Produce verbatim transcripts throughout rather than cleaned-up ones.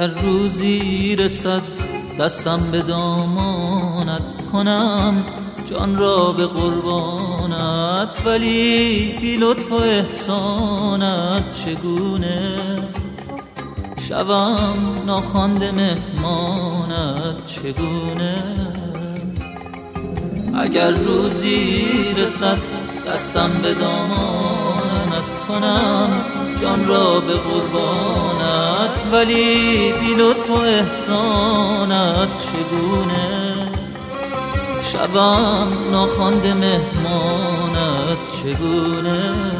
اگر روزی رسد دستم به دامانت، کنم جان را به قربانت، ولی بی لطف و احسانت چگونه شوم ناخوانده مهمانت، چگونه اگر روزی رسد دستم به دامانت، کنم جان را به قربانت، ولی بی لطف و احسانت چگونه شوم ناخوانده مهمانت، چگونه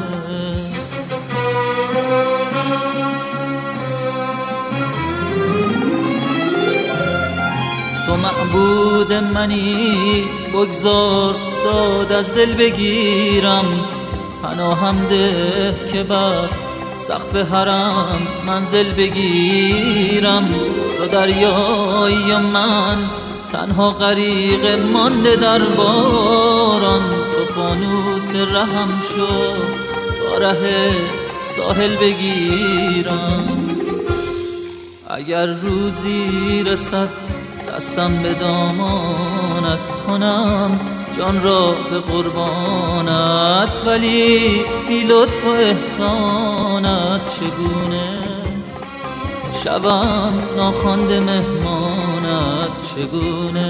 تو معبود منی، بگذار داد از دل بگیرم، پناهم ده که بر سقف حرم منزل بگیرم. تو دریایی و من تنها غریق مانده در باران، تو فانوس رهم شو تا ره ساحل بگیرم. اگر روزی رسد دستم به دامانت، کنم جان را به قربانت، ولی بی لطف و احسانت چگونه شوم ناخوانده مهمانت، چگونه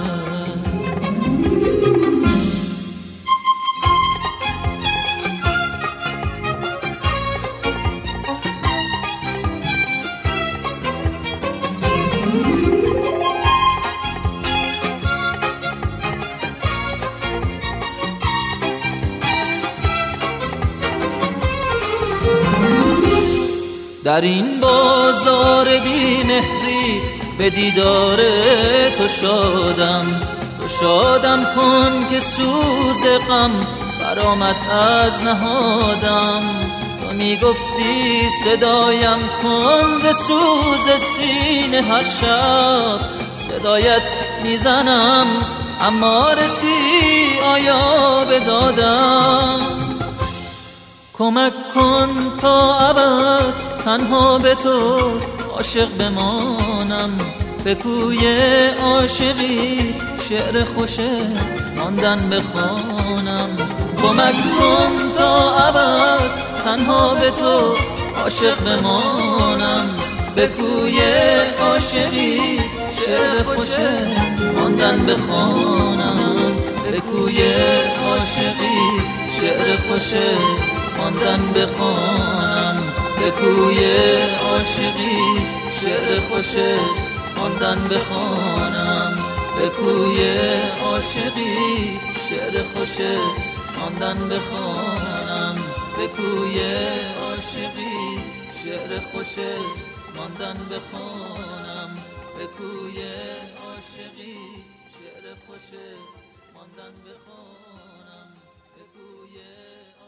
در این بازار بی مهری به دیدار تو شادم، تو شادم کن که سوز غم برآمد از نهادم. تو می گفتی صدایم کن ز سوز سینه، هر شب صدایت میزنم اما رسی آیا به دادم. کمک کن تا ابد تنها به تو عاشق بمانم، به کوی عاشقی شعر خوش ماندن بخوانم. کمک کن تا ابد تنها به تو عاشق بمانم، به کوی عاشقی شعر خوش ماندن بخوانم. به کوی عاشقی شعر خوش ماندن بخوانم، به کوی عاشقی شعر خوش ماندن بخوانم. به کوی عاشقی شعر خوش ماندن بخوانم، به کوی عاشقی شعر خوش ماندن بخوانم. به کوی عاشقی شعر خوش ماندن بخوانم، به کوی